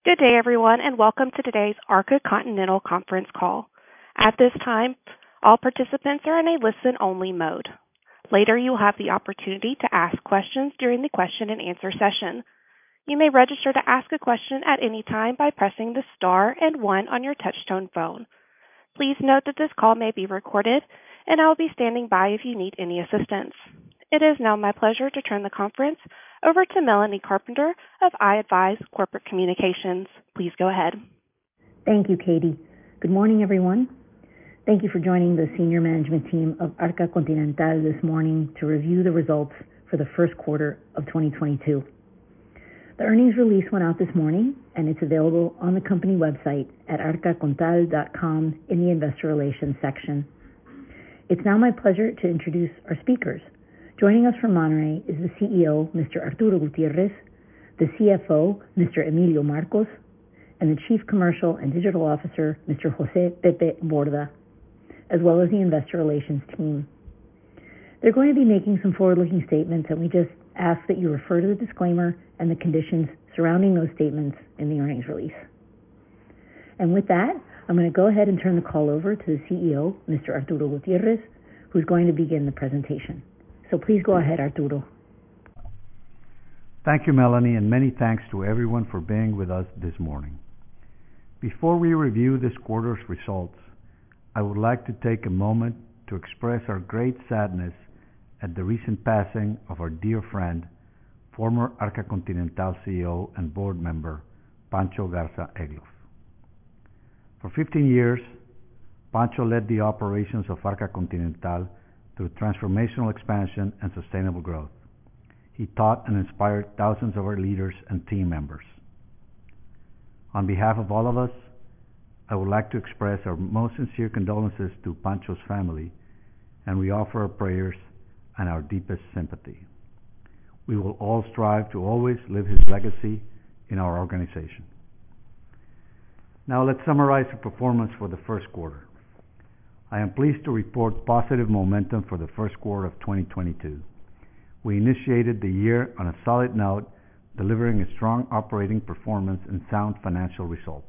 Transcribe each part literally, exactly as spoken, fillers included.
Good day, everyone, and welcome to today's Arca Continental conference call. At this time, all participants are in a listen-only mode. Later, you will have the opportunity to ask questions during the question and answer session. You may register to ask a question at any time by pressing the star and one on your touchtone phone. Please note that this call may be recorded, and I will be standing by if you need any assistance. It is now my pleasure to turn the conference over to Melanie Carpenter of iAdvise Corporate Communications. Please go ahead. Thank you, Katie. Good morning, everyone. Thank you for joining the senior management team of Arca Continental this morning to review the results for the first quarter of twenty twenty-two. The earnings release went out this morning, and it's available on the company website at arca contal dot com in the investor relations section. It's now my pleasure to introduce our speakers. Joining us from Monterrey is the C E O, Mister Arturo Gutierrez, the C F O, Mister Emilio Marcos, and the Chief Commercial and Digital Officer, Mister Jose Pepe Borda, as well as the investor relations team. They're going to be making some forward-looking statements, and we just ask that you refer to the disclaimer and the conditions surrounding those statements in the earnings release. And with that, I'm going to go ahead and turn the call over to the C E O, Mister Arturo Gutierrez, who's going to begin the presentation. So please go ahead, Arturo. Thank you, Melanie, and many thanks to everyone for being with us this morning. Before we review this quarter's results, I would like to take a moment to express our great sadness at the recent passing of our dear friend, former Arca Continental C E O and board member, Pancho Garza Egloff. For fifteen years, Pancho led the operations of Arca Continental through transformational expansion and sustainable growth. He taught and inspired thousands of our leaders and team members. On behalf of all of us, I would like to express our most sincere condolences to Pancho's family, and we offer our prayers and our deepest sympathy. We will all strive to always live his legacy in our organization. Now let's summarize the performance for the first quarter. I am pleased to report positive momentum for the first quarter of twenty twenty-two. We initiated the year on a solid note, delivering a strong operating performance and sound financial results.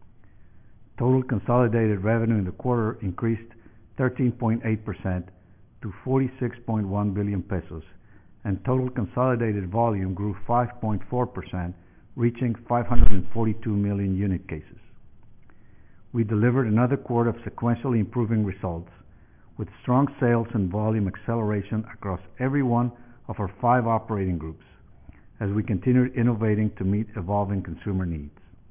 Total consolidated revenue in the quarter increased thirteen point eight percent to forty-six point one billion pesos, and total consolidated volume grew five point four percent, reaching five hundred forty-two million unit cases. We delivered another quarter of sequentially improving results, with strong sales and volume acceleration across every one of our five operating groups, as we continued innovating to meet evolving consumer needs.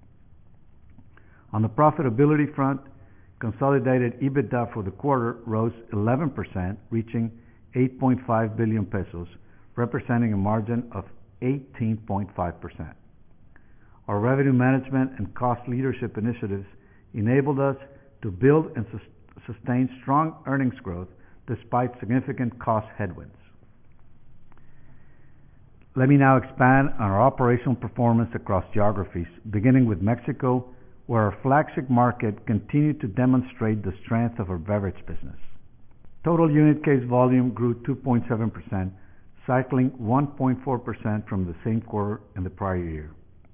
On the profitability front, consolidated EBITDA for the quarter rose eleven percent, reaching eight point five billion pesos, representing a margin of eighteen point five percent. Our revenue management and cost leadership initiatives enabled us to build and sus- sustain strong earnings growth despite significant cost headwinds. Let me now expand on our operational performance across geographies, beginning with Mexico, where our flagship market continued to demonstrate the strength of our beverage business. Total unit case volume grew two point seven percent, cycling one point four percent from the same quarter in the prior year.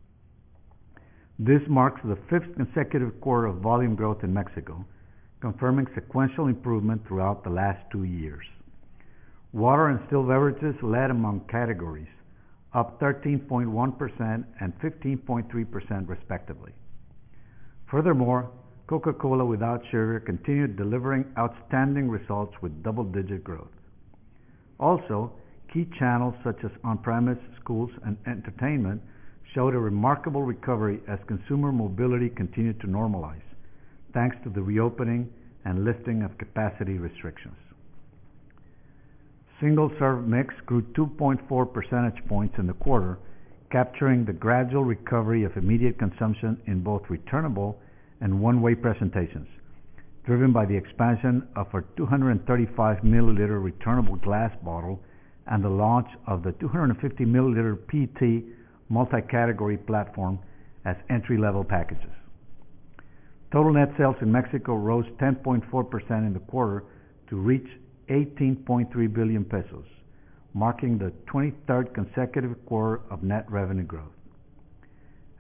This marks the fifth consecutive quarter of volume growth in Mexico, confirming sequential improvement throughout the last two years. Water and still beverages led among categories, up thirteen point one percent and fifteen point three percent respectively. Furthermore, Coca-Cola without sugar continued delivering outstanding results with double-digit growth. Also, key channels such as on-premise, schools, and entertainment showed a remarkable recovery as consumer mobility continued to normalize, thanks to the reopening and lifting of capacity restrictions. Single-serve mix grew two point four percentage points in the quarter, capturing the gradual recovery of immediate consumption in both returnable and one-way presentations, driven by the expansion of our two hundred thirty-five milliliter returnable glass bottle and the launch of the two hundred fifty milliliter P E T multi-category platform as entry-level packages. Total net sales in Mexico rose ten point four percent in the quarter to reach eighteen point three billion pesos, marking the twenty-third consecutive quarter of net revenue growth.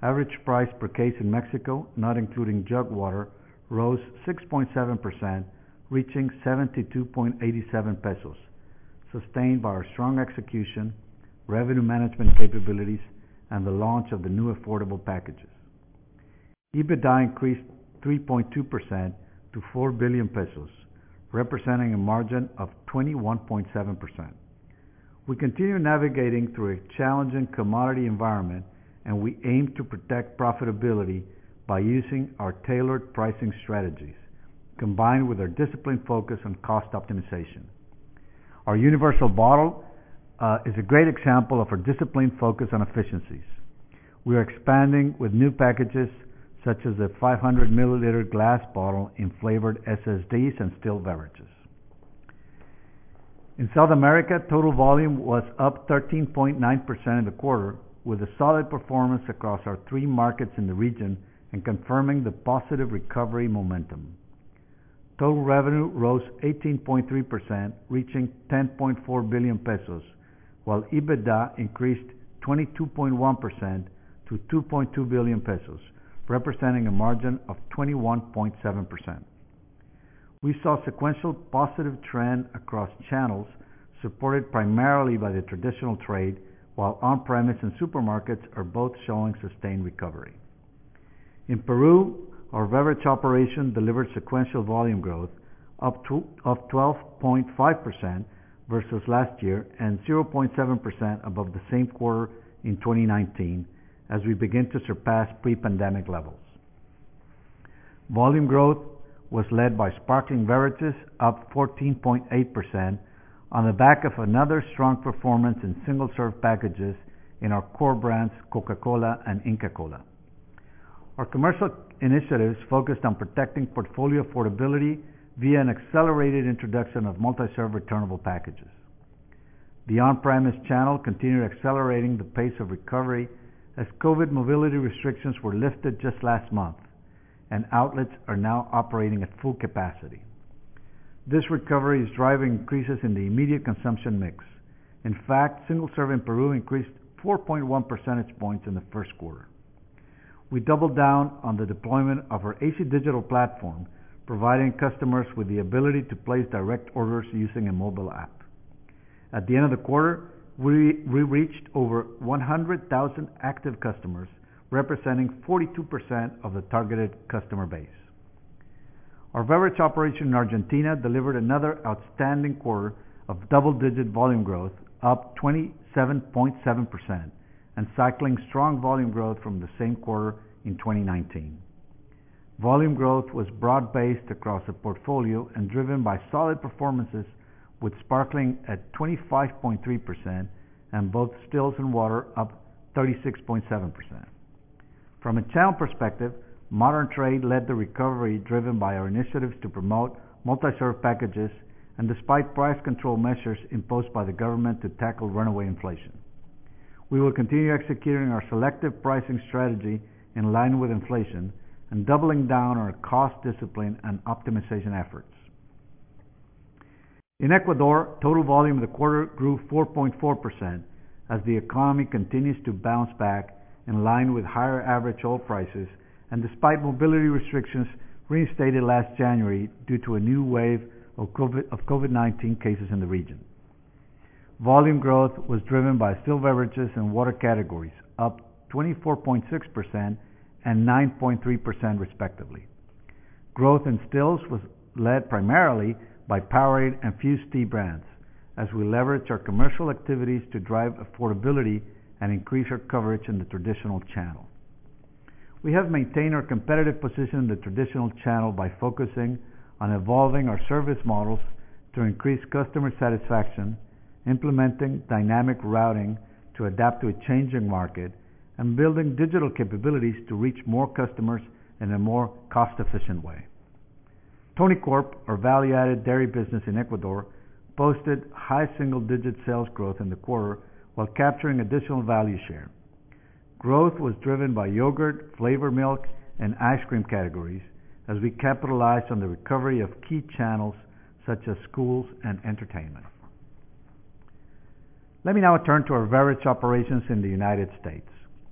Average price per case in Mexico, not including jug water, rose six point seven percent, reaching seventy-two point eight seven pesos, sustained by our strong execution, revenue management capabilities, and the launch of the new affordable packages. EBITDA increased three point two percent to four billion pesos, representing a margin of twenty-one point seven percent. We continue navigating through a challenging commodity environment, and we aim to protect profitability by using our tailored pricing strategies, combined with our disciplined focus on cost optimization. Our universal bottle uh, is a great example of our disciplined focus on efficiencies. We are expanding with new packages such as the five hundred milliliter glass bottle in flavored S S Ds and still beverages. In South America, total volume was up thirteen point nine percent in the quarter, with a solid performance across our three markets in the region and confirming the positive recovery momentum. Total revenue rose eighteen point three percent, reaching ten point four billion pesos, while EBITDA increased twenty-two point one percent to two point two billion pesos, representing a margin of twenty-one point seven percent. We saw sequential positive trend across channels, supported primarily by the traditional trade, while on-premise and supermarkets are both showing sustained recovery. In Peru, our beverage operation delivered sequential volume growth up to, of twelve point five percent versus last year and zero point seven percent above the same quarter in twenty nineteen, as we begin to surpass pre-pandemic levels. Volume growth was led by sparkling beverages, up fourteen point eight percent, on the back of another strong performance in single-serve packages in our core brands Coca-Cola and Inca Kola. Our commercial initiatives focused on protecting portfolio affordability via an accelerated introduction of multi-serve returnable packages. The on-premise channel continued accelerating the pace of recovery as COVID mobility restrictions were lifted just last month, and outlets are now operating at full capacity. This recovery is driving increases in the immediate consumption mix. In fact, single-serve in Peru increased four point one percentage points in the first quarter. We doubled down on the deployment of our A C Digital platform, providing customers with the ability to place direct orders using a mobile app. At the end of the quarter, we, we reached over one hundred thousand active customers, representing forty-two percent of the targeted customer base. Our beverage operation in Argentina delivered another outstanding quarter of double-digit volume growth, up twenty-seven point seven percent, and cycling strong volume growth from the same quarter in twenty nineteen. Volume growth was broad-based across the portfolio and driven by solid performances, with sparkling at twenty-five point three percent and both stills and water up thirty-six point seven percent. From a channel perspective, modern trade led the recovery, driven by our initiatives to promote multi-serve packages and despite price control measures imposed by the government to tackle runaway inflation. We will continue executing our selective pricing strategy in line with inflation and doubling down on our cost discipline and optimization efforts. In Ecuador, total volume of the quarter grew four point four percent as the economy continues to bounce back in line with higher average oil prices and despite mobility restrictions reinstated last January due to a new wave of COVID nineteen cases in the region. Volume growth was driven by still beverages and water categories, up twenty-four point six percent and nine point three percent respectively. Growth in stills was led primarily by Powerade and Fuse Tea brands, as we leverage our commercial activities to drive affordability and increase our coverage in the traditional channel. We have maintained our competitive position in the traditional channel by focusing on evolving our service models to increase customer satisfaction, implementing dynamic routing to adapt to a changing market, and building digital capabilities to reach more customers in a more cost-efficient way. Tonicorp, our value-added dairy business in Ecuador, posted high single-digit sales growth in the quarter while capturing additional value share. Growth was driven by yogurt, flavored milk, and ice cream categories as we capitalized on the recovery of key channels such as schools and entertainment. Let me now turn to our beverage operations in the United States.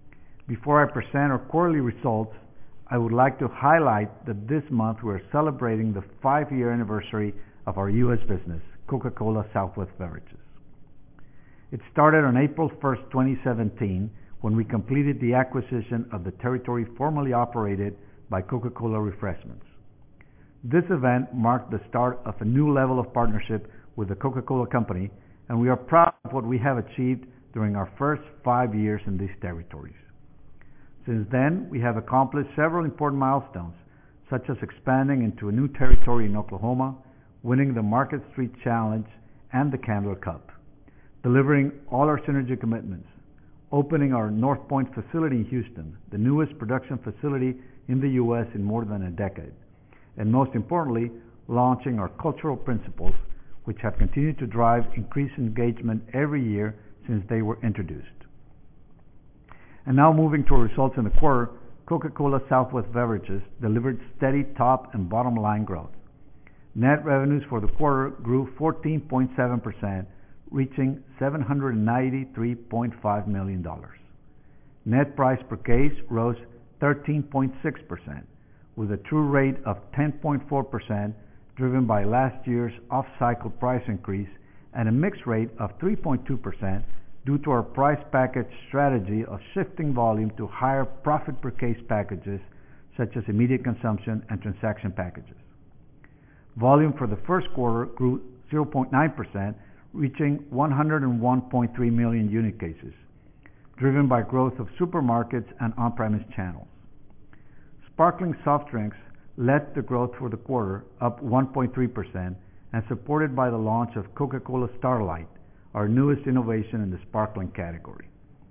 Before I present our quarterly results, I would like to highlight that this month we're celebrating the five-year anniversary of our U S business, Coca-Cola Southwest Beverages. It started on April first, twenty seventeen, when we completed the acquisition of the territory formerly operated by Coca-Cola Refreshments. This event marked the start of a new level of partnership with the Coca-Cola Company, and we are proud of what we have achieved during our first five years in these territories. Since then, we have accomplished several important milestones, such as expanding into a new territory in Oklahoma, winning the Market Street Challenge and the Candler Cup, delivering all our synergy commitments, opening our North Point facility in Houston, the newest production facility in the U S in more than a decade, and most importantly, launching our cultural principles, which have continued to drive increased engagement every year since they were introduced. And now moving to our results in the quarter, Coca-Cola Southwest Beverages delivered steady top and bottom line growth. Net revenues for the quarter grew fourteen point seven percent, reaching seven hundred ninety-three point five million dollars. Net price per case rose thirteen point six percent, with a true rate of ten point four percent, driven by last year's off-cycle price increase, and a mix rate of three point two percent due to our price package strategy of shifting volume to higher profit per case packages, such as immediate consumption and transaction packages. Volume for the first quarter grew zero point nine percent, reaching one hundred one point three million unit cases, driven by growth of supermarkets and on-premise channels. Sparkling soft drinks led the growth for the quarter, up one point three percent, and supported by the launch of Coca-Cola Starlight, our newest innovation in the sparkling category.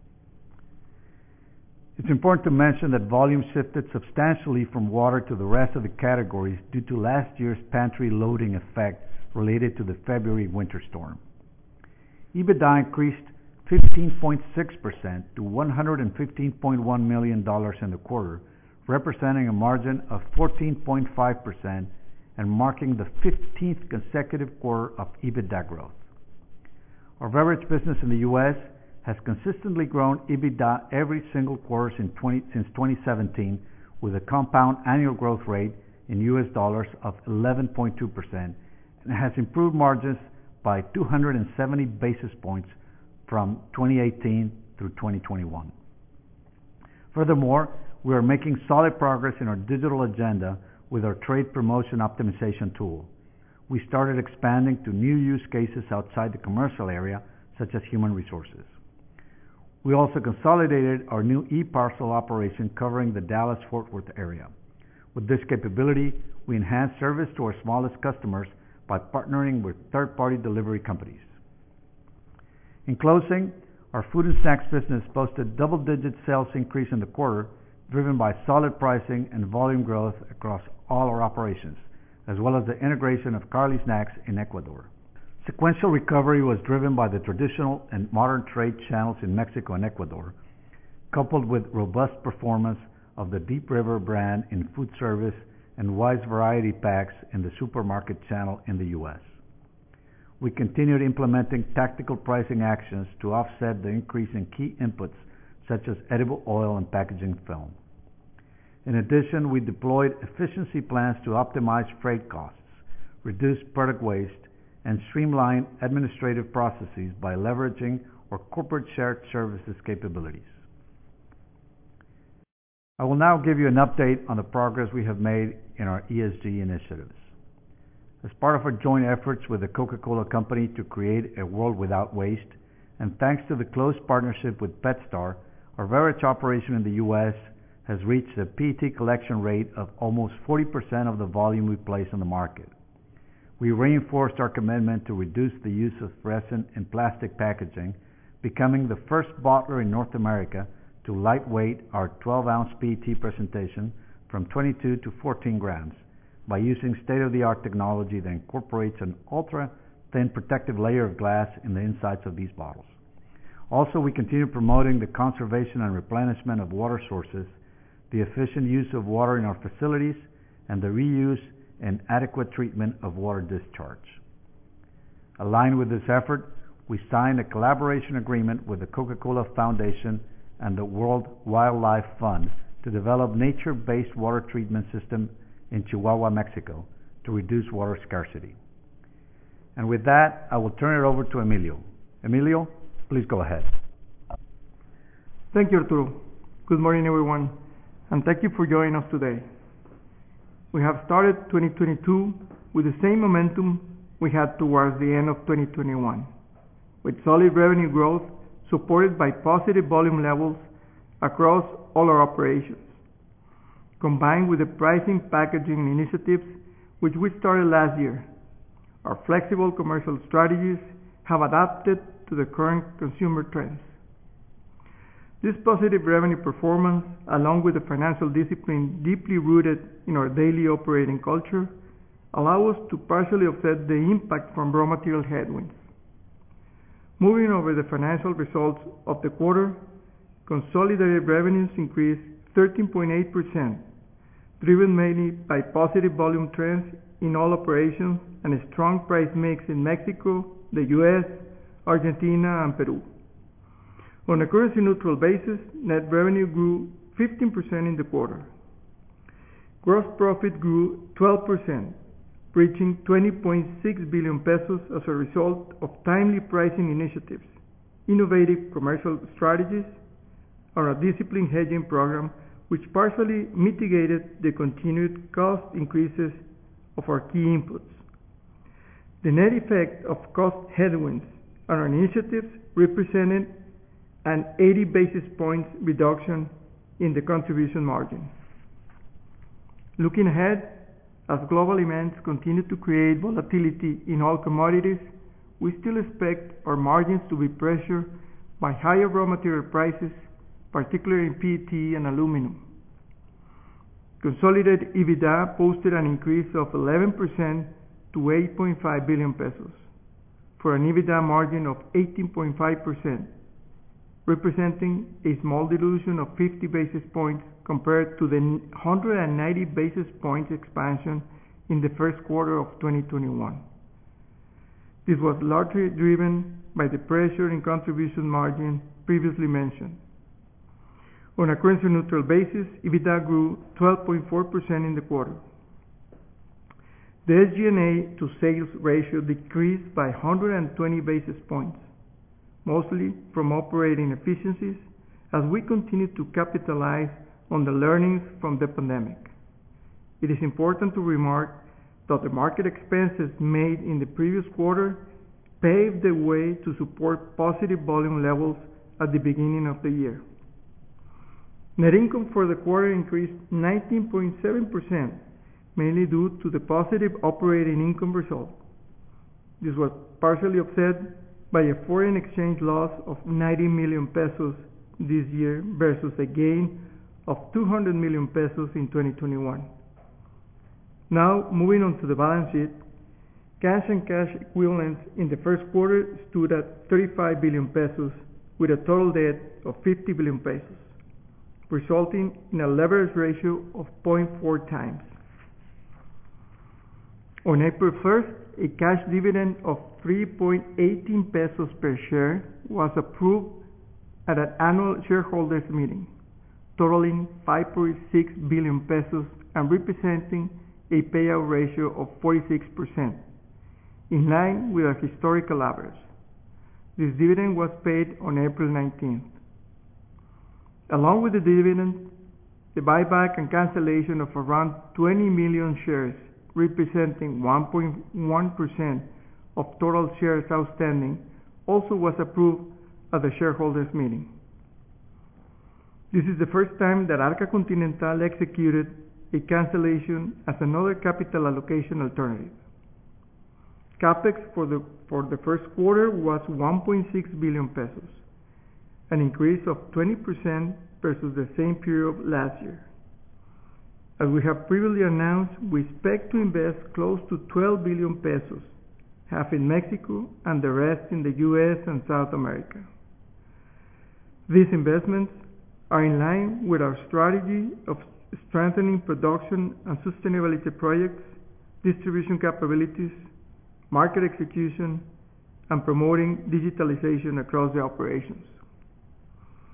It's important to mention that volume shifted substantially from water to the rest of the categories due to last year's pantry loading effect related to the February winter storm. EBITDA increased fifteen point six percent to one hundred fifteen point one million dollars in the quarter, representing a margin of fourteen point five percent and marking the fifteenth consecutive quarter of EBITDA growth. Our beverage business in the U S has consistently grown EBITDA every single quarter since twenty seventeen, with a compound annual growth rate in U S dollars of eleven point two percent, and has improved margins by two hundred seventy basis points from twenty eighteen through twenty twenty-one. Furthermore, we are making solid progress in our digital agenda with our trade promotion optimization tool. We started expanding to new use cases outside the commercial area, such as human resources. We also consolidated our new e-parcel operation covering the Dallas-Fort Worth area. With this capability, we enhance service to our smallest customers by partnering with third-party delivery companies. In closing, our food and snacks business posted double-digit sales increase in the quarter, driven by solid pricing and volume growth across all our operations, as well as the integration of Carli Snacks in Ecuador. Sequential recovery was driven by the traditional and modern trade channels in Mexico and Ecuador, coupled with robust performance of the Deep River brand in food service and Wise variety packs in the supermarket channel in the U S. We continued implementing tactical pricing actions to offset the increase in key inputs such as edible oil and packaging film. In addition, we deployed efficiency plans to optimize freight costs, reduce product waste, and streamline administrative processes by leveraging our corporate shared services capabilities. I will now give you an update on the progress we have made in our E S G initiatives. As part of our joint efforts with the Coca-Cola Company to create a world without waste, and thanks to the close partnership with PetStar, our beverage operation in the U S has reached a P E T collection rate of almost forty percent of the volume we place on the market. We reinforced our commitment to reduce the use of resin in plastic packaging, becoming the first bottler in North America to lightweight our twelve ounce P E T presentation from twenty-two to fourteen grams by using state-of-the-art technology that incorporates an ultra-thin protective layer of glass in the insides of these bottles. Also, we continue promoting the conservation and replenishment of water sources, the efficient use of water in our facilities, and the reuse and adequate treatment of water discharge. Aligned with this effort, we signed a collaboration agreement with the Coca-Cola Foundation and the World Wildlife Fund to develop nature-based water treatment system in Chihuahua, Mexico, to reduce water scarcity. And with that, I will turn it over to Emilio. Emilio, please go ahead. Thank you, Arturo. Good morning, everyone, and thank you for joining us today. We have started twenty twenty-two with the same momentum we had towards the end of twenty twenty-one, with solid revenue growth supported by positive volume levels across all our operations, combined with the pricing packaging initiatives which we started last year. Our flexible commercial strategies have adapted to the current consumer trends. This positive revenue performance, along with the financial discipline deeply rooted in our daily operating culture, allow us to partially offset the impact from raw material headwinds. Moving over the financial results of the quarter, consolidated revenues increased thirteen point eight percent, driven mainly by positive volume trends in all operations and a strong price mix in Mexico, the U S, Argentina, and Peru. On a currency-neutral basis, net revenue grew fifteen percent in the quarter. Gross profit grew twelve percent, reaching twenty point six billion pesos as a result of timely pricing initiatives, innovative commercial strategies, and a disciplined hedging program which partially mitigated the continued cost increases of our key inputs. The net effect of cost headwinds and our initiatives represented an eighty basis points reduction in the contribution margin. Looking ahead, as global events continue to create volatility in all commodities, we still expect our margins to be pressured by higher raw material prices, particularly in P E T and aluminum. Consolidated EBITDA posted an increase of eleven percent to eight point five billion pesos, for an EBITDA margin of eighteen point five percent, representing a small dilution of fifty basis points compared to the one hundred ninety basis points expansion in the first quarter of twenty twenty-one. This was largely driven by the pressure in contribution margin previously mentioned. On a currency-neutral basis, EBITDA grew twelve point four percent in the quarter. The S G and A to sales ratio decreased by one hundred twenty basis points, mostly from operating efficiencies, as we continue to capitalize on the learnings from the pandemic. It is important to remark that the market expenses made in the previous quarter paved the way to support positive volume levels at the beginning of the year. Net income for the quarter increased nineteen point seven percent, mainly due to the positive operating income result. This was partially offset by a foreign exchange loss of ninety million pesos this year versus a gain of two hundred million pesos in twenty twenty-one. Now, moving on to the balance sheet, cash and cash equivalents in the first quarter stood at thirty-five billion pesos with a total debt of fifty billion pesos, resulting in a leverage ratio of zero point four times. On April first, a cash dividend of three point one eight pesos per share was approved at an annual shareholders meeting, totaling five point six billion pesos and representing a payout ratio of forty-six percent, in line with our historical average. This dividend was paid on April nineteenth. Along with the dividend, the buyback and cancellation of around twenty million shares, representing one point one percent of total shares outstanding, also was approved at the shareholders meeting. This is the first time that Arca Continental executed a cancellation as another capital allocation alternative. Capex for the, for the first quarter was one point six billion pesos, an increase of twenty percent versus the same period last year. As we have previously announced, we expect to invest close to twelve billion pesos, half in Mexico and the rest in the U S and South America. These investments are in line with our strategy of strengthening production and sustainability projects, distribution capabilities, market execution, and promoting digitalization across the operations.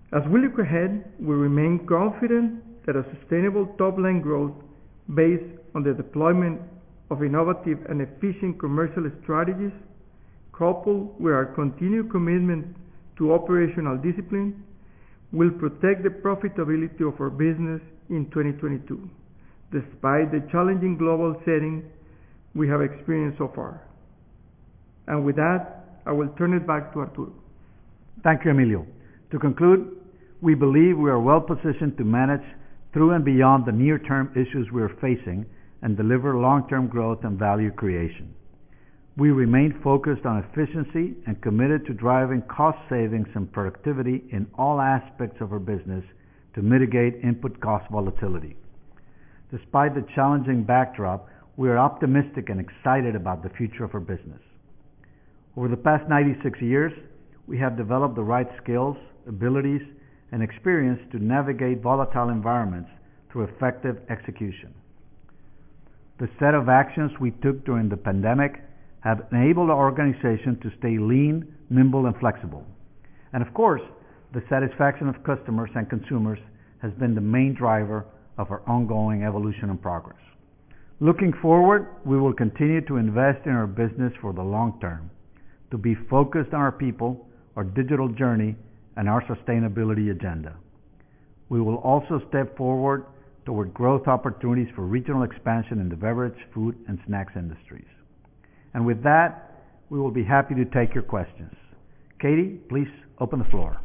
As we look ahead, we remain confident that a sustainable top-line growth based on the deployment of innovative and efficient commercial strategies, coupled with our continued commitment to operational discipline, will protect the profitability of our business in twenty twenty-two, despite the challenging global setting we have experienced so far. And with that, I will turn it back to Arturo. Thank you, Emilio. To conclude, we believe we are well positioned to manage through and beyond the near-term issues we are facing and deliver long-term growth and value creation. We remain focused on efficiency and committed to driving cost savings and productivity in all aspects of our business to mitigate input cost volatility. Despite the challenging backdrop, we are optimistic and excited about the future of our business. Over the past ninety-six years, we have developed the right skills, abilities, and experience to navigate volatile environments through effective execution. The set of actions we took during the pandemic have enabled our organization to stay lean, nimble, and flexible. And of course, the satisfaction of customers and consumers has been the main driver of our ongoing evolution and progress. Looking forward, we will continue to invest in our business for the long term, to be focused on our people, our digital journey, and our sustainability agenda. We will also step forward toward growth opportunities for regional expansion in the beverage, food, and snacks industries. And with that, we will be happy to take your questions. Katie, please open the floor.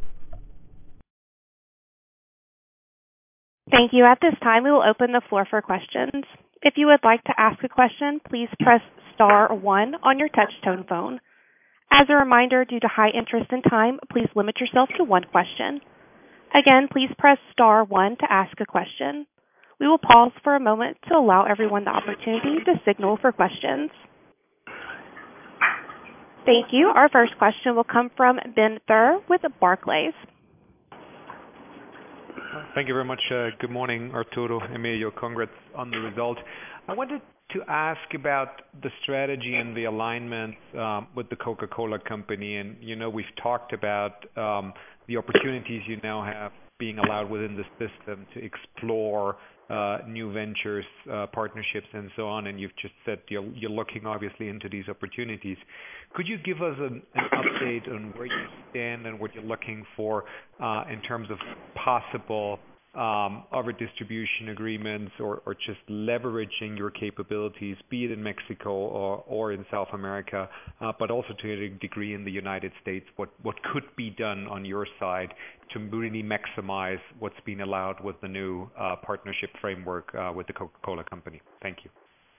Thank you. At this time, we will open the floor for questions. If you would like to ask a question, please press star one on your touch-tone phone. As a reminder, due to high interest and time, please limit yourself to one question. Again, please press star one to ask a question. We will pause for a moment to allow everyone the opportunity to signal for questions. Thank you. Our first question will come from Ben Theurer with Barclays. Thank you very much. Uh, good morning, Arturo, Emilio. Congrats on the result. I wanted to ask about the strategy and the alignment um, with the Coca-Cola Company. And, you know, we've talked about um, the opportunities you now have being allowed within the system to explore uh, new ventures, uh, partnerships, and so on. And you've just said you're, you're looking, obviously, into these opportunities. Could you give us an, an update on where you stand and what you're looking for uh, in terms of possible um, other distribution agreements or, or just leveraging your capabilities, be it in Mexico or, or in South America, uh, but also to a degree in the United States, what, what could be done on your side to really maximize what's been allowed with the new uh, partnership framework uh, with the Coca-Cola Company? Thank you.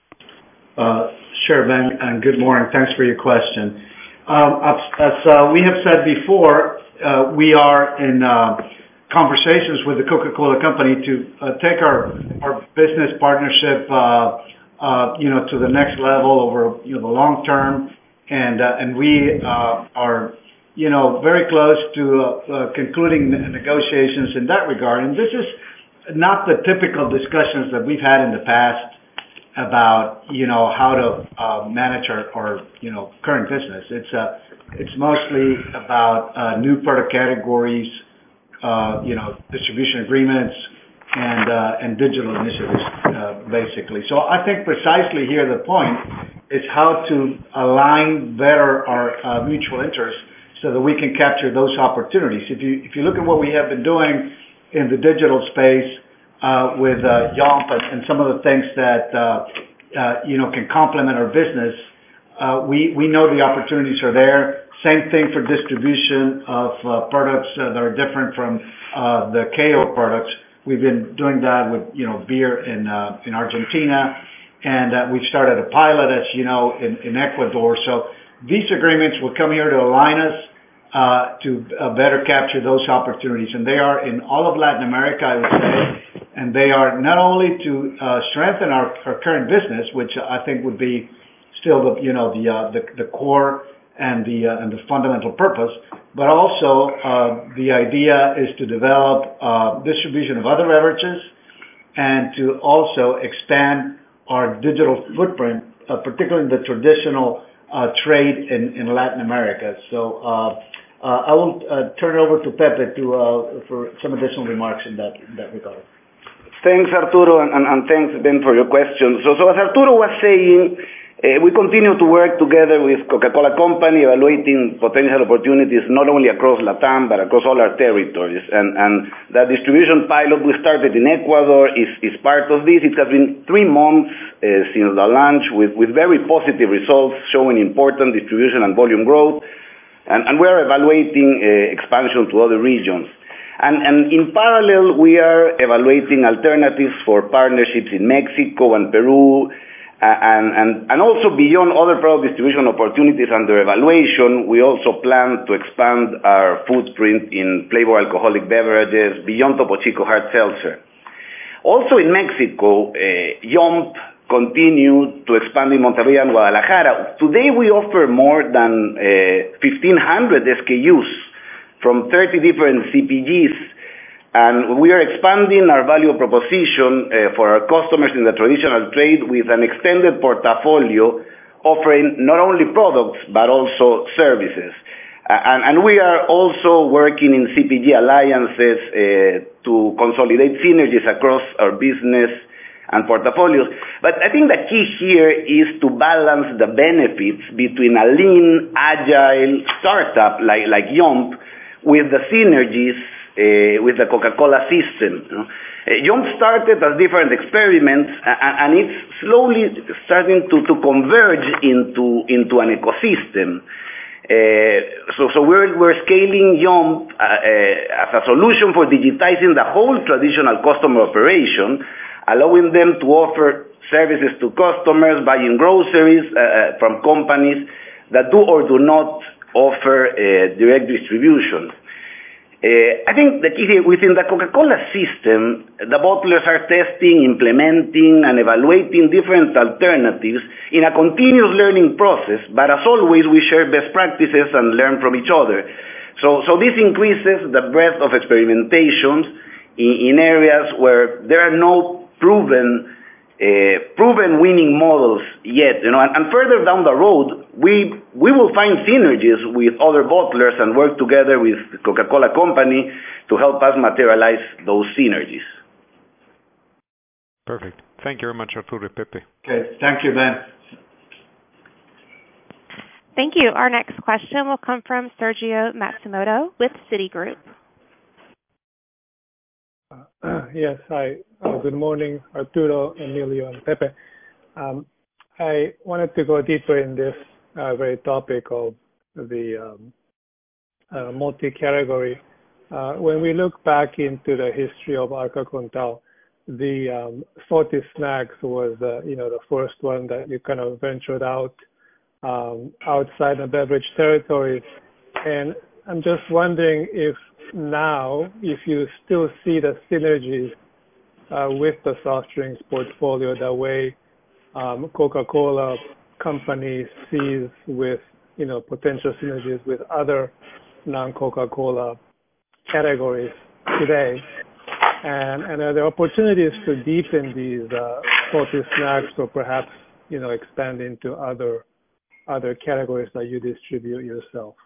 Uh, sure, Ben, and good morning. Thanks for your question. Um, as as uh, we have said before, uh, we are in uh, conversations with the Coca-Cola Company to uh, take our our business partnership, uh, uh, you know, to the next level over you know the long term, and uh, and we uh, are you know very close to uh, uh, concluding negotiations in that regard. And this is not the typical discussions that we've had in the past about, you know, how to uh, manage our, our, you know, current business. It's uh, it's mostly about uh, new product categories, uh, you know, distribution agreements, and uh, and digital initiatives, uh, basically. So I think precisely here the point is how to align better our uh, mutual interests so that we can capture those opportunities. If you if you look at what we have been doing in the digital space, Uh, with uh, Yomp and, and some of the things that uh, uh, you know can complement our business, uh, we we know the opportunities are there. Same thing for distribution of uh, products uh, that are different from uh, the K O products. We've been doing that with you know beer in uh, in Argentina, and uh, we've started a pilot, as you know, in, in Ecuador. So these agreements will come here to align us uh, to uh, better capture those opportunities, and they are in all of Latin America, I would say. And they are not only to uh, strengthen our, our current business, which I think would be still the you know the uh, the, the core and the uh, and the fundamental purpose, but also uh, the idea is to develop uh, distribution of other beverages and to also expand our digital footprint, uh, particularly in the traditional uh, trade in, in Latin America. So uh, I will turn it over to Pepe for some additional remarks in that regard. Thanks, Arturo, and thanks, Ben, for your question. So as Arturo was saying, Uh, we continue to work together with Coca-Cola Company, evaluating potential opportunities not only across Latam, but across all our territories. And, and that distribution pilot we started in Ecuador is, is part of this. It has been three months uh, since the launch with, with very positive results showing important distribution and volume growth. And, and we are evaluating uh, expansion to other regions. And, and in parallel, we are evaluating alternatives for partnerships in Mexico and Peru, And, and, and also beyond other product distribution opportunities under evaluation, we also plan to expand our footprint in flavor alcoholic beverages beyond Topo Chico Hard Seltzer. Also in Mexico, uh, Yomp continued to expand in Monterrey and Guadalajara. Today we offer more than uh, fifteen hundred S K Us from thirty different C P Gs. And we are expanding our value proposition uh, for our customers in the traditional trade with an extended portfolio offering not only products but also services. Uh, and, and we are also working in C P G alliances uh, to consolidate synergies across our business and portfolios. But I think the key here is to balance the benefits between a lean, agile startup like, like Yomp with the synergies Uh, with the Coca-Cola system. You know? uh, Yomp started as different experiments, and, and it's slowly starting to, to converge into, into an ecosystem. Uh, so, so we're, we're scaling Yomp uh, uh, as a solution for digitizing the whole traditional customer operation, allowing them to offer services to customers, buying groceries uh, from companies that do or do not offer uh, direct distribution. Uh, I think that within the Coca-Cola system, the bottlers are testing, implementing, and evaluating different alternatives in a continuous learning process, but as always, we share best practices and learn from each other. So, so this increases the breadth of experimentations in, in areas where there are no proven Uh, proven winning models yet, you know, and, and further down the road, we we will find synergies with other bottlers and work together with the Coca-Cola Company to help us materialize those synergies. Perfect. Thank you very much, Arturo Pepe. Okay, thank you, Ben. Thank you. Our next question will come from Sergio Matsumoto with Citigroup. Uh, yes, hi. Uh, good morning, Arturo, Emilio, and Pepe. Um, I wanted to go deeper in this uh, very topic of the um, uh, multi-category. Uh, when we look back into the history of Arca Continental, the um, salty snacks was, uh, you know, the first one that you kind of ventured out um, outside the beverage territory, and I'm just wondering if now, if you still see the synergies uh, with the soft drinks portfolio, the way um, Coca-Cola Company sees with, you know, potential synergies with other non-Coca-Cola categories today, and, and are there opportunities to deepen these uh, salty snacks, or perhaps, you know, expand into other other categories that you distribute yourself?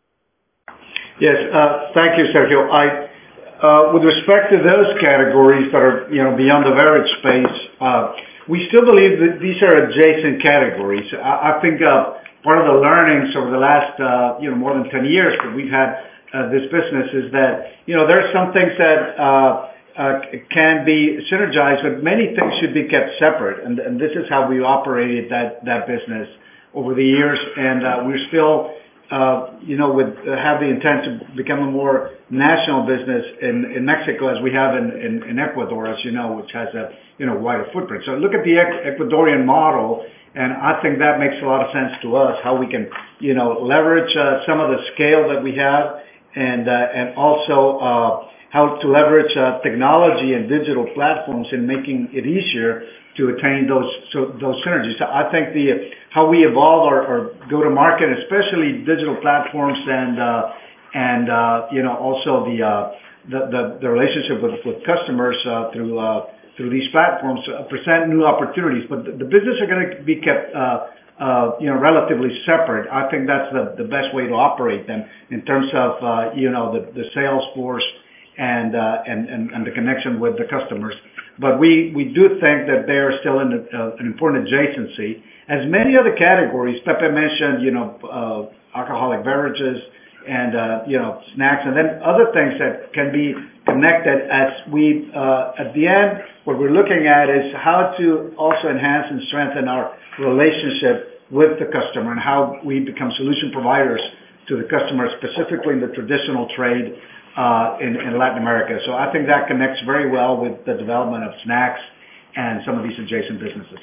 Yes, uh, thank you, Sergio. I, uh, with respect to those categories that are, you know, beyond the beverage space, uh, we still believe that these are adjacent categories. I, I think uh, part of the learnings over the last, uh, you know, more than ten years that we've had uh, this business is that, you know, there are some things that uh, uh, can be synergized, but many things should be kept separate, and, and this is how we operated that that business over the years, and uh, we're still. Uh, you know, with uh, have the intent to become a more national business in, in Mexico, as we have in, in, in Ecuador, as you know, which has a you know wider footprint. So look at the Ecuadorian model, and I think that makes a lot of sense to us. How we can you know leverage uh, some of the scale that we have, and uh, and also uh, how to leverage uh, technology and digital platforms in making it easier to attain those so those synergies. So I think the how we evolve our, our go-to-market, especially digital platforms, and uh, and uh, you know also the, uh, the the the relationship with, with customers uh, through uh, through these platforms uh, present new opportunities. But the, the business are going to be kept uh, uh, you know, relatively separate. I think that's the, the best way to operate them in terms of, uh, you know, the, the sales force and, uh, and, and, and the connection with the customers. But we, we do think that they are still in a, uh, an important adjacency. As many other categories, Pepe mentioned, you know, uh, alcoholic beverages and, uh, you know, snacks, and then other things that can be connected as we, uh, at the end, what we're looking at is how to also enhance and strengthen our relationship with the customer and how we become solution providers to the customer, specifically in the traditional trade uh, in, in Latin America. So I think that connects very well with the development of snacks and some of these adjacent businesses.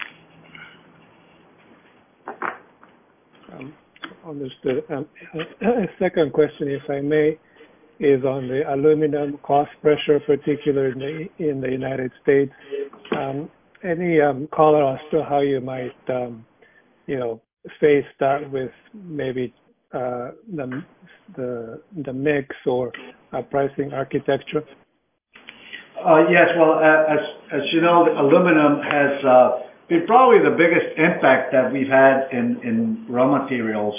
Um, understood. Um, a second question, if I may, is on the aluminum cost pressure, particularly in the, in the United States. Um, any um, color as to how you might, um, you know, face that with maybe uh, the the the mix or uh, pricing architecture? Uh, yes, well, uh, as as you know, aluminum has uh, been probably the biggest impact that we've had in in raw materials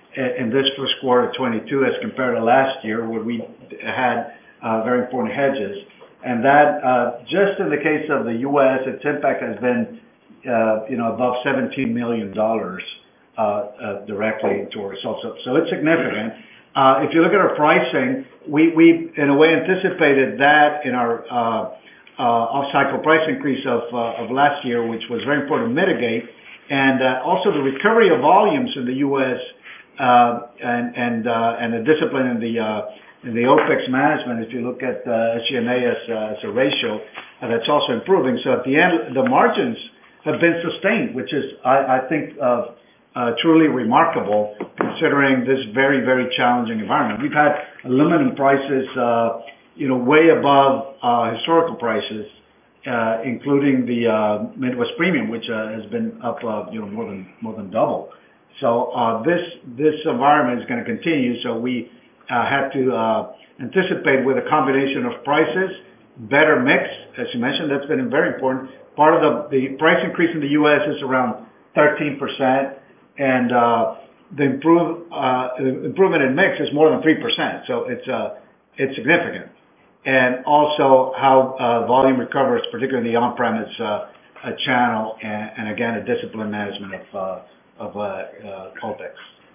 in this first quarter of twenty-two as compared to last year, where we had uh, very important hedges. And that, uh, just in the case of the U S, its impact has been, uh, you know, above seventeen million dollars uh, uh, directly to our results. So, so it's significant. Uh, if you look at our pricing, we, we in a way anticipated that in our uh, uh, off-cycle price increase of, uh, of last year, which was very important to mitigate. And uh, also the recovery of volumes in the U S Uh, and and uh, and the discipline in the uh, in the OPEX management. If you look at uh, S G and A as, uh, as a ratio, uh, that's also improving. So at the end, the margins have been sustained, which is I, I think uh, uh, truly remarkable considering this very very challenging environment. We've had aluminum prices, uh, you know, way above uh, historical prices, uh, including the uh, Midwest Premium, which uh, has been up uh, you know more than more than double. So uh, this this environment is going to continue. So we uh, have to uh, anticipate with a combination of prices, better mix, as you mentioned. That's been very important. Part of the, the price increase in the U S is around thirteen percent, and uh, the improve uh, improvement in mix is more than three percent. So it's uh, it's significant. And also how uh, volume recovers, particularly in the on-premise uh, channel, and, and again a disciplined management of. Uh, of uh, uh, OPEX.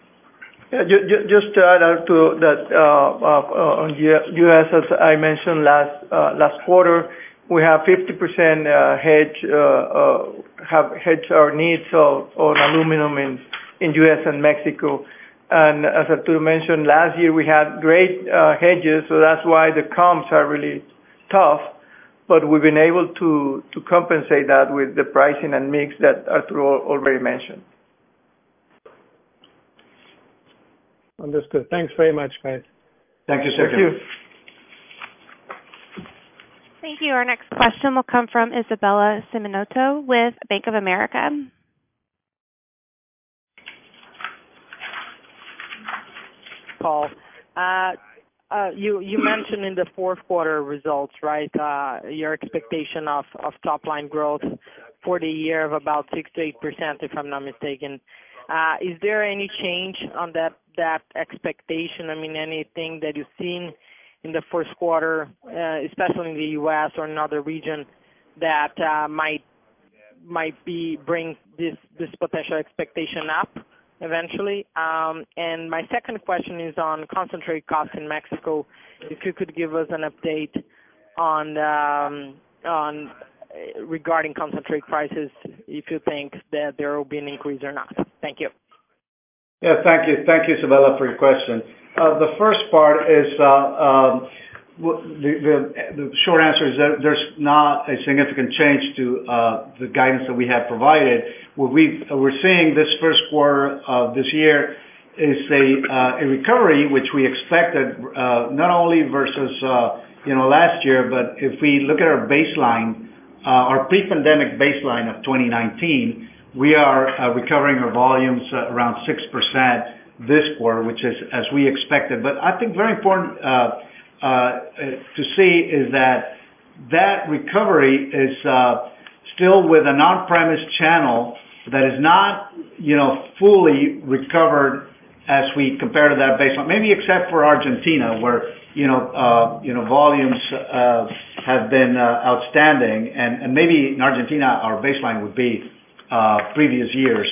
Yeah, ju- ju- just to add on to that, uh, uh, on U S, as I mentioned last uh, last quarter, we have fifty percent uh, hedge, uh, uh, have hedged our needs of, on aluminum in, in U S and Mexico. And as Arturo mentioned, last year we had great uh, hedges, so that's why the comps are really tough. But we've been able to, to compensate that with the pricing and mix that Arturo already mentioned. Understood. Thanks very much, guys. Thank you, Sergio. Thank you. Thank you. Our next question will come from Isabella Simonato with Bank of America. Paul, uh, uh, you you mentioned in the fourth quarter results, right? Uh, your expectation of of top line growth for the year of about six to eight percent, if I'm not mistaken. Uh, is there any change on that that expectation? I mean, anything that you've seen in the first quarter, uh, especially in the U S or another region, that uh, might might be bring this this potential expectation up eventually? Um, and my second question is on concentrate costs in Mexico. If you could give us an update on um, on regarding concentrate prices, if you think that there will be an increase or not. Thank you. Yeah, thank you. Thank you, Isabella, for your question. Uh, the first part is, uh, um, the, the, the short answer is that there's not a significant change to uh, the guidance that we have provided. What we we're seeing this first quarter of this year is a, uh, a recovery which we expected, uh, not only versus, uh, you know, last year, but if we look at our baseline, uh, our pre-pandemic baseline of twenty nineteen, we are uh, recovering our volumes uh, around six percent this quarter, which is as we expected. But I think very important uh, uh, to see is that that recovery is uh, still with an on-premise channel that is not, you know, fully recovered as we compare to that baseline. Maybe except for Argentina, where, you know, uh, you know, volumes uh, have been uh, outstanding, and, and maybe in Argentina our baseline would be uh, previous years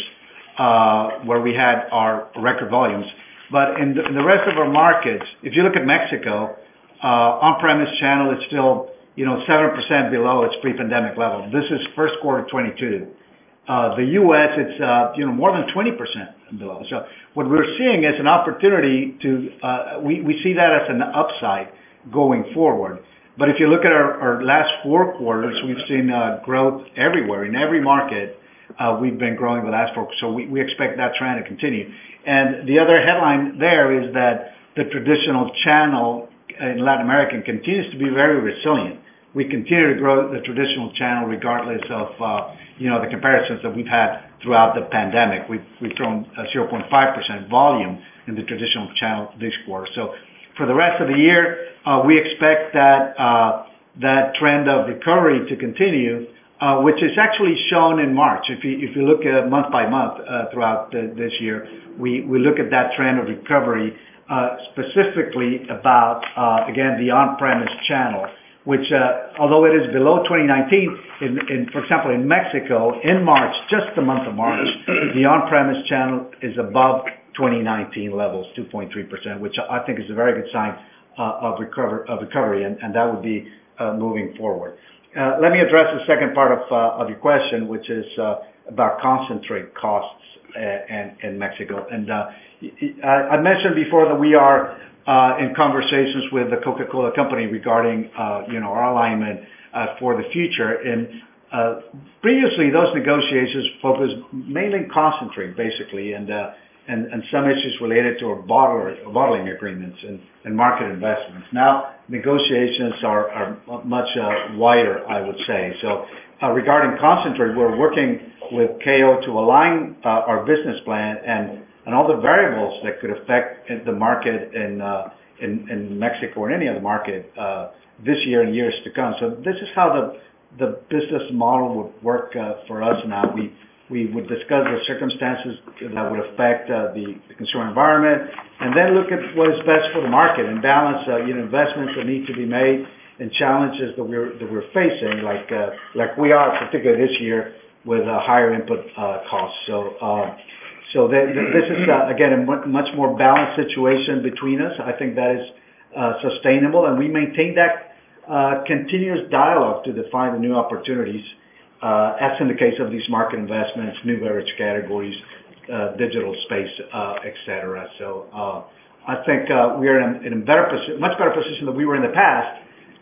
uh, where we had our record volumes. But in the, in the rest of our markets, if you look at Mexico, uh, on-premise channel is still, you know, seven percent below its pre-pandemic level. This is first quarter twenty-two. Uh, the U S, it's, uh, you know, more than twenty percent below. So what we're seeing is an opportunity to, uh, we, we see that as an upside going forward. But if you look at our, our last four quarters, we've seen uh, growth everywhere. In every market, uh, we've been growing the last four. So we, we expect that trend to continue. And the other headline there is that the traditional channel in Latin America continues to be very resilient. We continue to grow the traditional channel regardless of, uh, you know, the comparisons that we've had throughout the pandemic. We've, we've grown uh, zero point five percent volume in the traditional channel this quarter. So for the rest of the year, uh, we expect that, uh, that trend of recovery to continue, uh, which is actually shown in March. If you, if you look at month by month, uh, throughout the, this year, we, we look at that trend of recovery, uh, specifically about, uh, again, the on-premise channel, which, uh, although it is below twenty nineteen, in, in, for example, in Mexico, in March, just the month of March, the on-premise channel is above twenty nineteen levels, two point three percent, which I think is a very good sign uh, of, recover, of recovery, and, and that would be uh, moving forward. Uh, let me address the second part of, uh, of your question, which is uh, about concentrate costs uh, in, in Mexico. And uh, I, I mentioned before that we are Uh, in conversations with the Coca-Cola Company regarding, uh, you know, our alignment uh, for the future. And uh, previously, those negotiations focused mainly on concentrate, basically, and uh, and, and some issues related to our bottler, bottling agreements and, and market investments. Now, negotiations are, are much uh, wider, I would say. So, uh, regarding concentrate, we're working with K O to align uh, our business plan and and all the variables that could affect the market in, uh, in, in Mexico or any other market, uh, this year and years to come. So this is how the, the business model would work, uh, for us now. We, we would discuss the circumstances that would affect, uh, the, the consumer environment, and then look at what is best for the market and balance, uh, you know, investments that need to be made and challenges that we're, that we're facing, like, uh, like we are, particularly this year, with uh, higher input, uh, costs. So, uh, So that, this is, uh, again, a much more balanced situation between us. I think that is uh, sustainable, and we maintain that uh, continuous dialogue to define the new opportunities, uh, as in the case of these market investments, new beverage categories, uh, digital space, uh, et cetera. So uh, I think uh, we are in a, in a better position, much better position than we were in the past,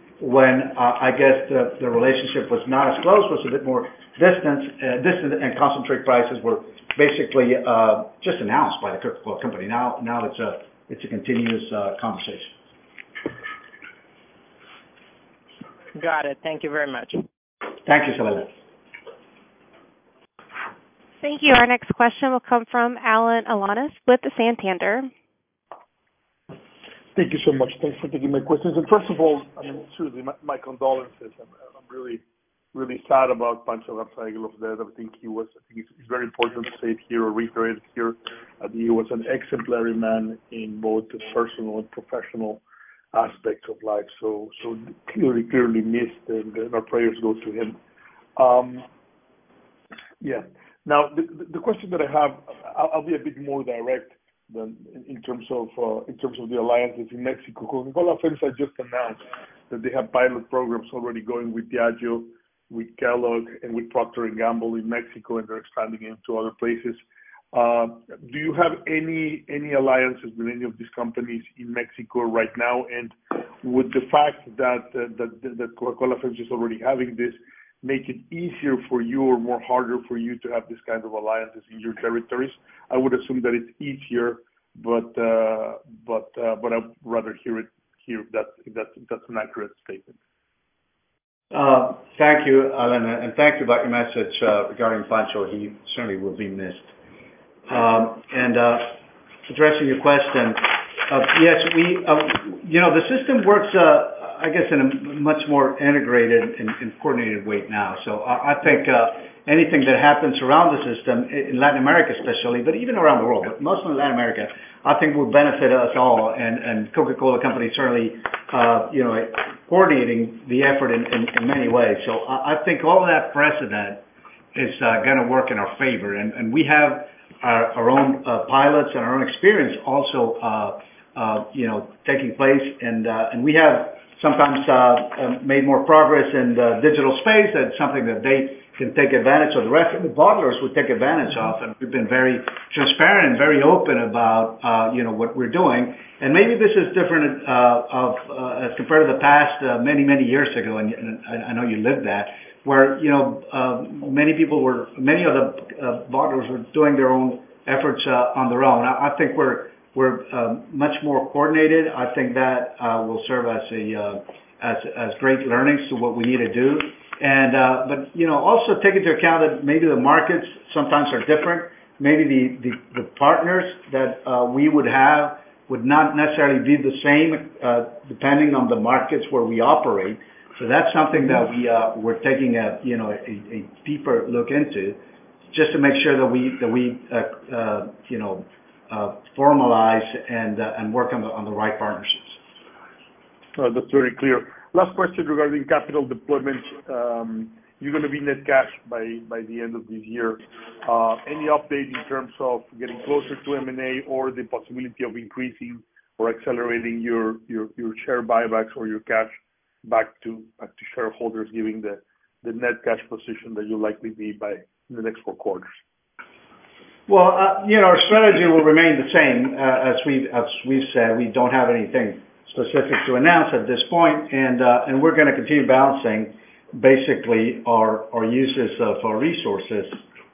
when uh, I guess the, the relationship was not as close, was a bit more distant, uh, distant, and concentrate prices were basically uh, just announced by the Coca-Cola Company. Now, now it's a it's a continuous uh, conversation. Got it. Thank you very much. Thank you, Selena. Thank you. Our next question will come from Alan Alanis with the Santander. Thank you so much. Thanks for taking my questions. And first of all, I mean, seriously, my, my condolences. I'm, I'm really. really sad about Pancho Garza of that. I think he was, I think it's, it's very important to say it here or reiterate it here. Uh, he was an exemplary man in both the personal and professional aspects of life. So, so clearly, clearly missed, and, and our prayers go to him. Um, yeah. Now, the, the question that I have, I'll, I'll be a bit more direct than in, in terms of uh, in terms of the alliances in Mexico. Coca-Cola FEMSA just announced that they have pilot programs already going with Diageo, with Kellogg, and with Procter and Gamble in Mexico, and they're expanding into other places. Uh, do you have any any alliances with any of these companies in Mexico right now? And would the fact that uh, that, that Coca-Cola FEMSA is already having this make it easier for you or more harder for you to have this kind of alliances in your territories? I would assume that it's easier, but uh, but uh, but I'd rather hear it here if that's if that's, if that's an accurate statement. Uh, thank you, Alan, and thank you about your message uh, regarding Pancho. He certainly will be missed. Um, and uh, addressing your question, uh, yes, we, uh, you know, the system works, uh, I guess, in a much more integrated and, and coordinated way now. So I, I think uh, anything that happens around the system, in Latin America especially, but even around the world, but mostly in Latin America, I think will benefit us all. And, and Coca-Cola Company certainly, uh, you know, coordinating the effort in, in, in many ways. So I, I think all of that precedent is uh, going to work in our favor. And, and we have our, our own uh, pilots and our own experience also, uh, uh, you know, taking place. And, uh, and we have sometimes uh, uh, made more progress in the digital space. That's something that they can take advantage of. The rest of the bottlers would take advantage of, and we've been very transparent and very open about, uh, you know, what we're doing. And maybe this is different uh, of uh, as compared to the past uh, many, many years ago, and, and I know you lived that, where, you know, uh, many people were, many of the uh, bottlers were doing their own efforts uh, on their own. I, I think we're We're uh, much more coordinated. I think that uh, will serve as a uh, as as great learnings to what we need to do. And uh, but you know, also take into account that maybe the markets sometimes are different. Maybe the the, the partners that uh, we would have would not necessarily be the same uh, depending on the markets where we operate. So that's something that we uh, we're taking a you know a, a deeper look into, just to make sure that we that we uh, uh, you know. Uh, formalize and uh, and work on the on the right partnerships. Uh, that's very clear. Last question regarding capital deployment. Um, you're going to be net cash by by the end of this year. Uh, any update in terms of getting closer to M and A or the possibility of increasing or accelerating your your, your share buybacks or your cash back to back to shareholders, given the the net cash position that you'll likely be by in the next four quarters? Well, uh, you know, our strategy will remain the same uh, as we've as we've said. We don't have anything specific to announce at this point, and uh, and we're going to continue balancing basically our our uses of our resources.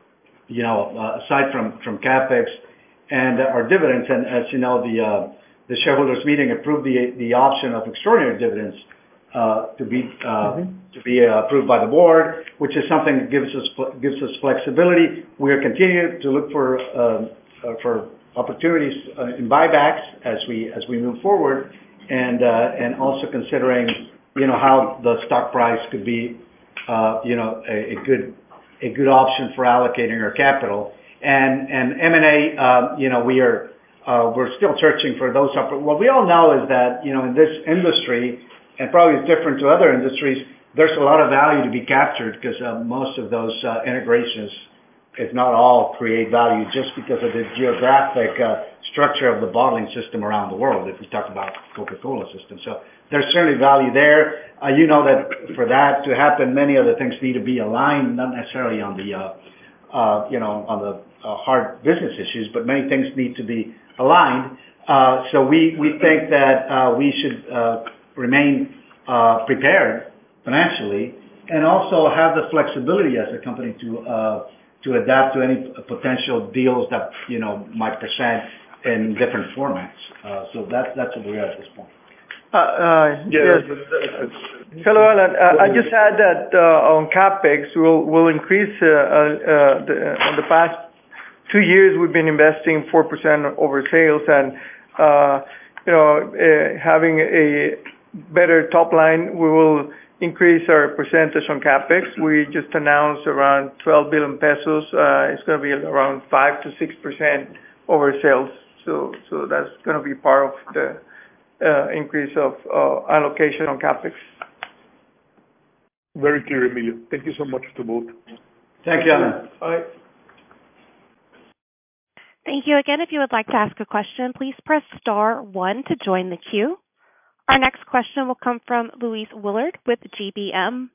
You know, uh, aside from from capex and our dividends, and as you know, the uh, the shareholders meeting approved the the option of extraordinary dividends uh, to be uh, mm-hmm. to be uh, approved by the board, which is something that gives us gives us flexibility. We are continuing to look for uh, uh, for opportunities uh, in buybacks as we as we move forward, and uh, and also considering you know how the stock price could be uh, you know a, a good a good option for allocating our capital. And and M and A, uh, you know we are uh, we're still searching for those. What we all know is that you know in this industry, and probably it's different to other industries, there's a lot of value to be captured because uh, most of those uh, integrations, if not all, create value just because of the geographic uh, structure of the bottling system around the world, if we talk about Coca-Cola system. So there's certainly value there. Uh, you know that for that to happen, many other things need to be aligned, not necessarily on the, uh, uh, you know, on the uh, hard business issues, but many things need to be aligned. Uh, so we, we think that uh, we should uh, remain uh, prepared financially, and also have the flexibility as a company to uh, to adapt to any potential deals that you know might present in different formats. Uh, so that's that's where we're at this point. Uh, uh, yes. Hello, Alan. Uh, I just add that uh, on capex, we'll we'll increase. Uh, uh, the, on the past two years, we've been investing four percent over sales, and uh, you know, uh, having a better top line, we will increase our percentage on capex. We just announced around twelve billion pesos. Uh, it's going to be around five to six percent over sales. So, so that's going to be part of the uh, increase of uh, allocation on capex. Very clear, Emilio. Thank you so much to both. Thank you, Alan. Bye. Thank you again. If you would like to ask a question, please press star one to join the queue. Our next question will come from Luis Willard with G B M.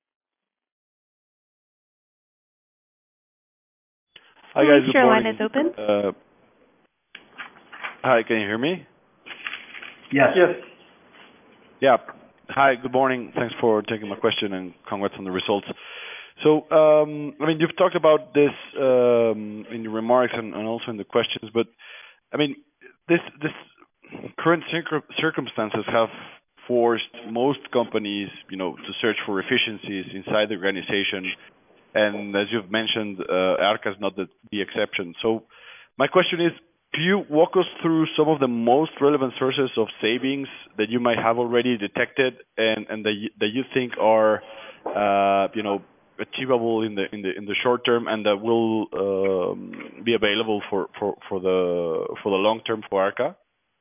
Hi, guys. Luis, good your morning. line is open. Uh, hi, can you hear me? Yes. Yes. Yeah. Hi, good morning. Thanks for taking my question and congrats on the results. So, um, I mean, you've talked about this um, in your remarks and, and also in the questions, but I mean, this this current circum- circumstances have forced most companies, you know, to search for efficiencies inside the organization, and as you've mentioned, uh, Arca is not the, the exception. So, my question is, can you walk us through some of the most relevant sources of savings that you might have already detected and, and that, you, that you think are, uh, you know, achievable in the in the in the short term and that will um, be available for, for, for the for the long term for Arca?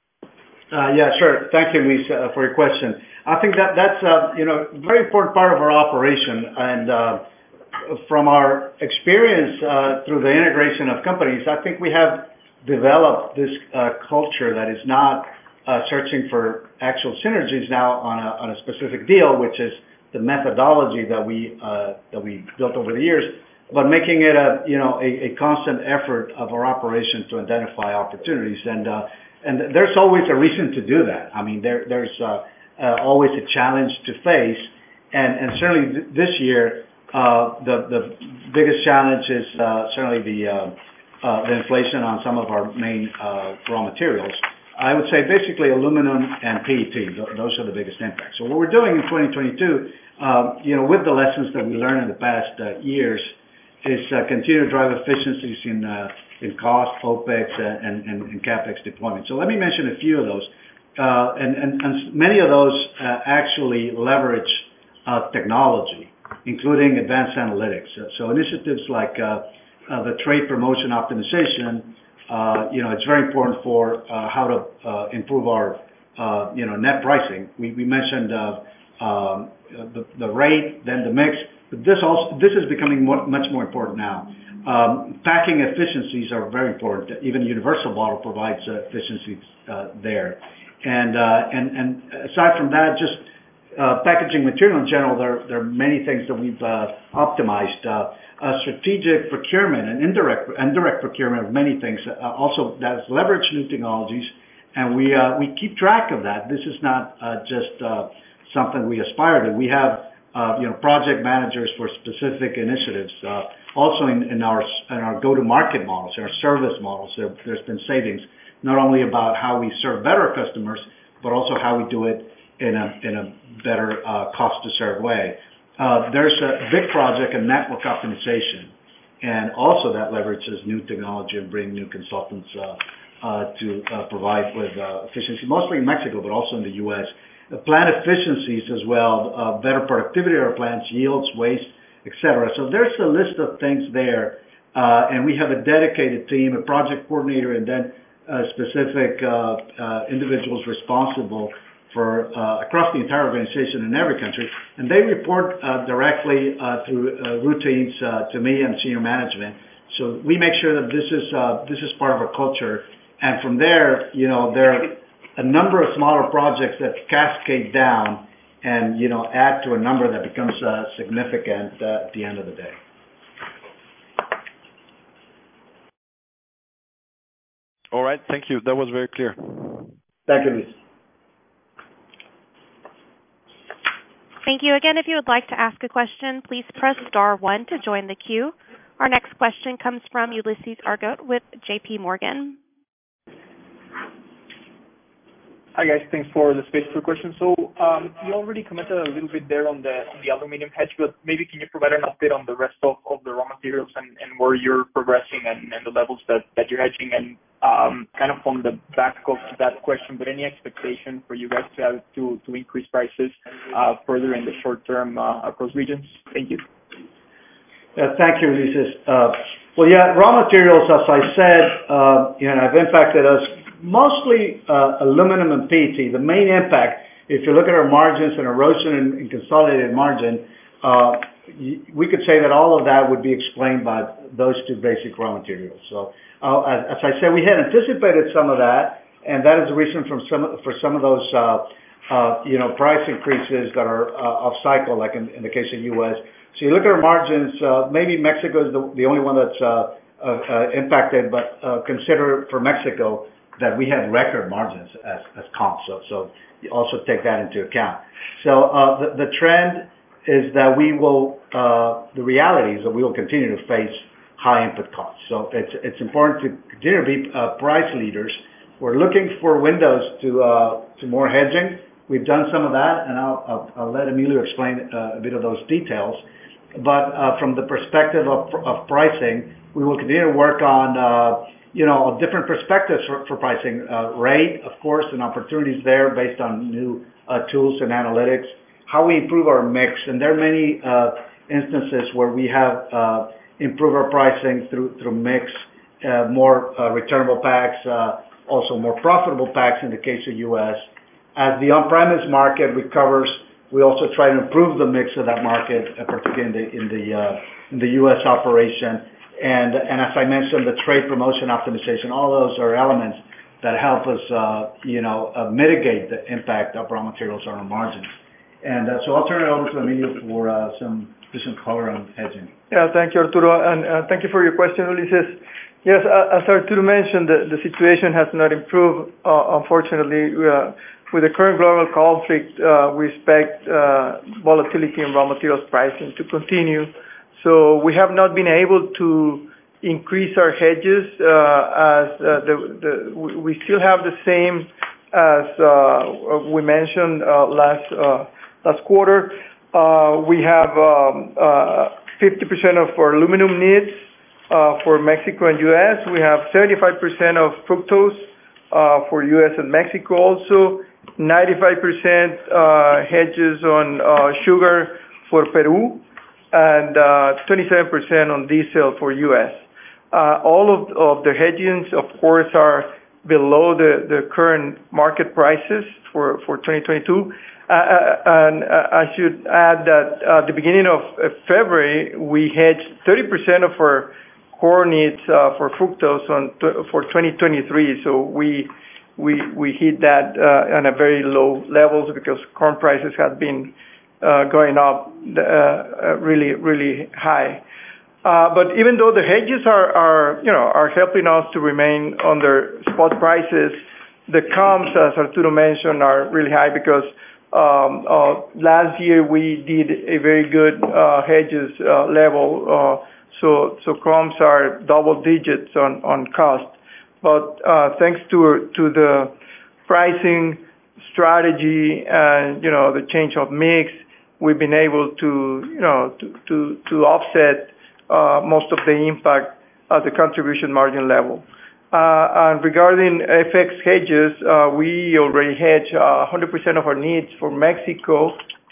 Uh, yeah, sure. Thank you, Luis, uh, for your question. I think that that's uh, you know a very important part of our operation, and uh, from our experience uh, through the integration of companies, I think we have developed this uh, culture that is not uh, searching for actual synergies now on a on a specific deal, which is the methodology that we uh, that we built over the years, but making it a you know a, a constant effort of our operation to identify opportunities. And uh, And there's always a reason to do that. I mean, there, there's uh, uh, always a challenge to face, and, and certainly th- this year, uh, the the biggest challenge is uh, certainly the uh, uh, the inflation on some of our main uh, raw materials. I would say basically aluminum and P E T. Th- those are the biggest impacts. So what we're doing in twenty twenty-two, uh, you know, with the lessons that we learned in the past uh, years, is uh, continue to drive efficiencies in uh, in cost, OPEX, uh, and, and, and CapEx deployment. So let me mention a few of those. Uh, and, and, and many of those uh, actually leverage uh, technology, including advanced analytics. Uh, so initiatives like uh, uh, the trade promotion optimization, uh, you know, it's very important for uh, how to uh, improve our, uh, you know, net pricing. We, we mentioned uh, um, the, the rate, then the mix, but this also, this is becoming more, much more important now. Um, packing efficiencies are very important. Even Universal Bottle provides uh, efficiencies uh, there. And, uh, and and aside from that, just uh, packaging material in general, there, there are many things that we've uh, optimized. Uh, uh, strategic procurement and indirect indirect procurement of many things. Uh, also, that's leverage new technologies, and we uh, we keep track of that. This is not uh, just uh, something we aspire to. We have uh, you know project managers for specific initiatives. Uh, Also in, in our in our go-to-market models, our service models, there, there's been savings not only about how we serve better customers, but also how we do it in a in a better uh, cost-to-serve way. Uh, there's a big project in network optimization, and also that leverages new technology and bring new consultants uh, uh, to uh, provide with uh, efficiency, mostly in Mexico, but also in the U S. Uh, plant efficiencies as well, uh, better productivity of our plants, yields, waste, et cetera. So there's a list of things there, uh, and we have a dedicated team, a project coordinator, and then uh, specific uh, uh, individuals responsible for uh, across the entire organization in every country, and they report uh, directly uh, through uh, routines uh, to me and senior management. So we make sure that this is uh, this is part of our culture, and from there, you know, there are a number of smaller projects that cascade down and, you know, add to a number that becomes uh, significant uh, at the end of the day. All right. Thank you. That was very clear. Thank you, Luis. Thank you. Again, if you would like to ask a question, please press star one to join the queue. Our next question comes from Ulises Argote with J P Morgan. Hi, guys. Thanks for the space for questions. So um, you already commented a little bit there on the on the aluminum hedge, but maybe can you provide an update on the rest of, of the raw materials and, and where you're progressing and, and the levels that, that you're hedging? And um, kind of on the back of that question, but any expectation for you guys to have to, to increase prices uh, further in the short term uh, across regions? Thank you. Uh, thank you, Ulises. Uh, well, yeah, raw materials, as I said, uh, you know, have impacted us mostly uh, aluminum and P E T. The main impact, if you look at our margins and erosion in, in consolidated margin, uh, y- we could say that all of that would be explained by those two basic raw materials. So, uh, as, as I said, we had anticipated some of that, and that is the reason from some for some of those, uh, uh, you know, price increases that are uh, off cycle, like in, in the case of U S. So you look at our margins, uh, maybe Mexico is the, the only one that's uh, uh, uh, impacted, but uh, consider for Mexico that we had record margins as, as comps. So, so you also take that into account. So uh, the, the trend is that we will, uh, the reality is that we will continue to face high input costs. So it's it's important to continue to be uh, price leaders. We're looking for windows to uh, to more hedging. We've done some of that, and I'll, I'll, I'll let Emilio explain uh, a bit of those details. But uh, from the perspective of, of pricing, we will continue to work on uh, you know, different perspectives for, for pricing. Uh, rate, of course, and opportunities there based on new uh, tools and analytics. How we improve our mix, and there are many uh, instances where we have uh, improved our pricing through through mix, uh, more uh, returnable packs, uh, also more profitable packs in the case of U S. As the on-premise market recovers, we also try to improve the mix of that market, uh, particularly in the in the uh, in the U S operation. And and as I mentioned, the trade promotion optimization, all those are elements that help us, uh, you know, uh, mitigate the impact of raw materials on our margins. And uh, so I'll turn it over to Emilio for uh, some additional color on hedging. Yeah, thank you, Arturo, and uh, thank you for your question, Ulises. Yes, uh, as Arturo mentioned, the, the situation has not improved, uh, unfortunately. Uh, with the current global conflict, uh, we expect uh, volatility in raw materials pricing to continue. So we have not been able to increase our hedges uh, as uh, the, the, we still have the same as uh, we mentioned uh, last uh, last quarter. Uh, we have um, uh, fifty percent of our aluminum needs uh, for Mexico and U S. We have seventy-five percent of fructose uh, for U S and Mexico. Also, ninety-five percent uh, hedges on uh, sugar for Peru, and uh, twenty-seven percent on diesel for U S. Uh, all of, of the hedgings, of course, are below the, the current market prices for, for twenty twenty-two. Uh, and uh, I should add that at the beginning of uh, February, we hedged thirty percent of our core needs uh, for fructose on t- for twenty twenty-three. So we we we hit that uh, on a very low levels because corn prices had been uh, going up uh, really really high. Uh, but even though the hedges are, are, you know, are helping us to remain under spot prices, the comps, as Arturo mentioned, are really high because um, uh, last year we did a very good uh, hedges uh, level, uh, so so comps are double digits on, on cost. But uh, thanks to to the pricing strategy and you know the change of mix, we've been able to you know to to, to offset Uh, most of the impact at the contribution margin level. Uh, and regarding F X hedges, uh, we already hedge uh, one hundred percent of our needs for Mexico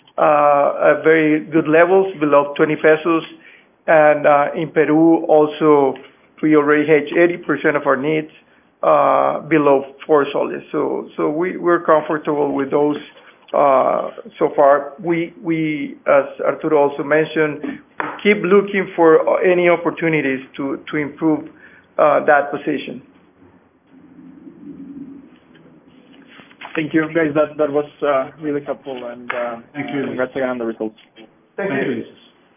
uh, at very good levels, below twenty pesos. And uh, in Peru, also, we already hedge eighty percent of our needs uh, below four soles. So, so we, we're comfortable with those uh, so far. We, we, as Arturo also mentioned, keep looking for any opportunities to, to improve uh, that position. Thank you, guys. That that was uh, really helpful, and uh, thank you. Congrats again on the results. Thank, thank you.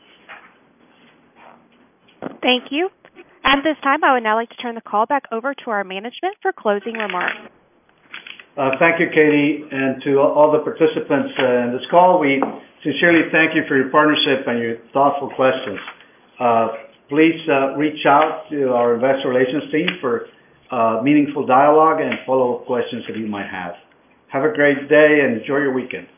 Thank you. At this time, I would now like to turn the call back over to our management for closing remarks. Uh, thank you, Katie, and to all the participants uh, in this call. We sincerely thank you for your partnership and your thoughtful questions. Uh, please uh, reach out to our investor relations team for uh, meaningful dialogue and follow-up questions that you might have. Have a great day and enjoy your weekend.